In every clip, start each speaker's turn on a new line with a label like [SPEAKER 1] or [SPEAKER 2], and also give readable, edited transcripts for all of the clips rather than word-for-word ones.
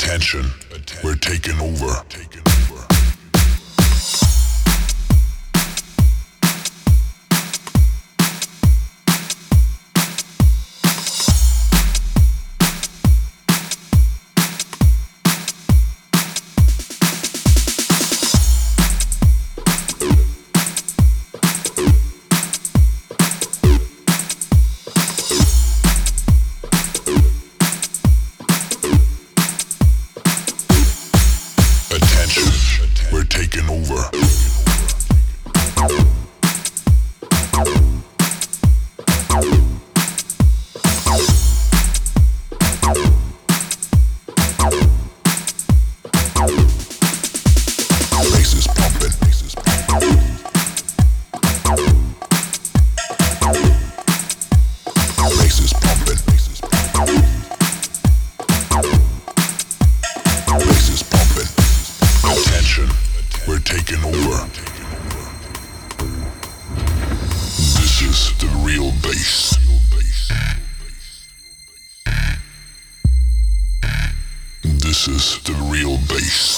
[SPEAKER 1] Attention, we're taking over. We're taking over. Bass is pumping. Bass is pumping. Bass is pumping. Attention, we're taking over. This is the real bass. This is the real bass.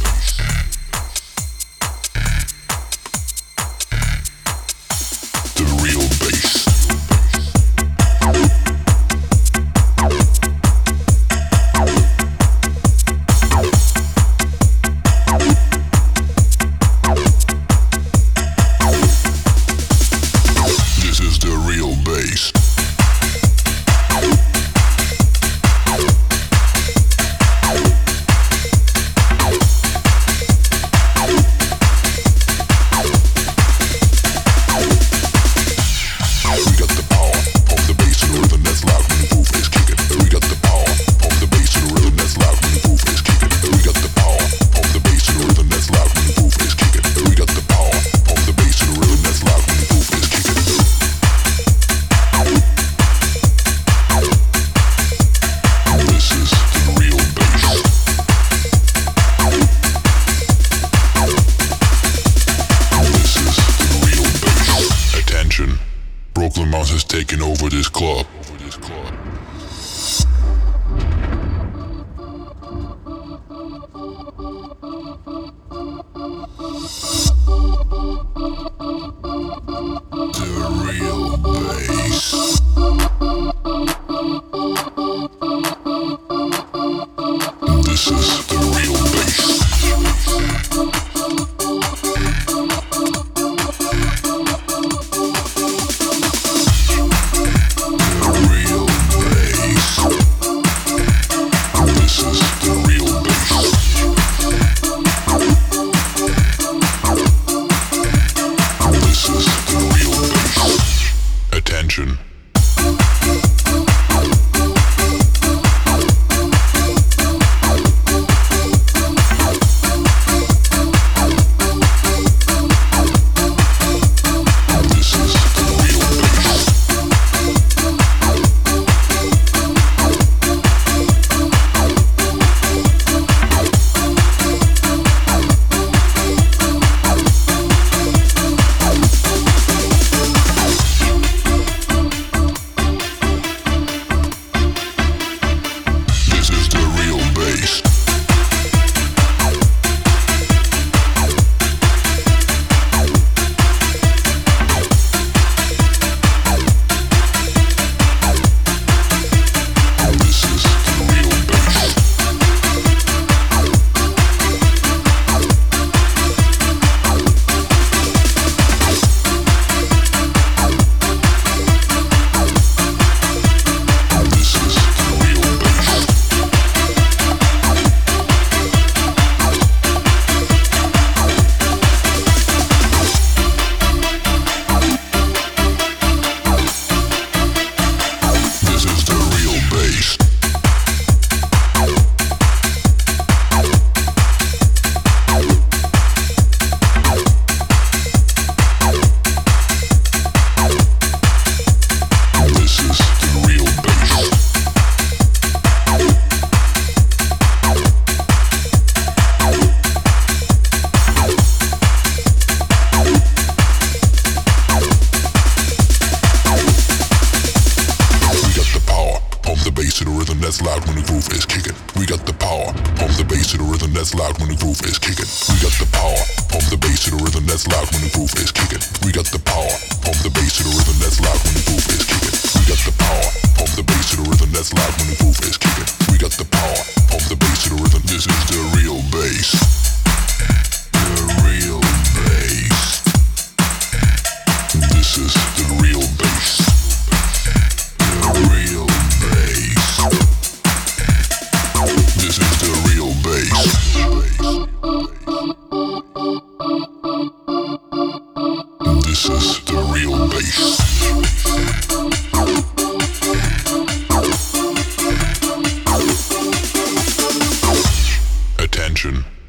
[SPEAKER 1] The real bass. This is the real bass. Brooklyn Mouse is taking over this club. The real bass. This is the real bass. Attention. Pump the bass to the rhythm that's loud when the groove is kicking. We got the power. Pump the bass to the rhythm that's loud when the groove is kicking. We got the power. Pump the bass to the rhythm that's loud when the groove is kicking. We got the power. Pump the bass to the rhythm that's loud when the groove is kicking. We got the power. Pump the bass to the rhythm. This is the real bass. The real bass. This is the real bass. The real bass. This is the real bass. This is the real bass. Attention.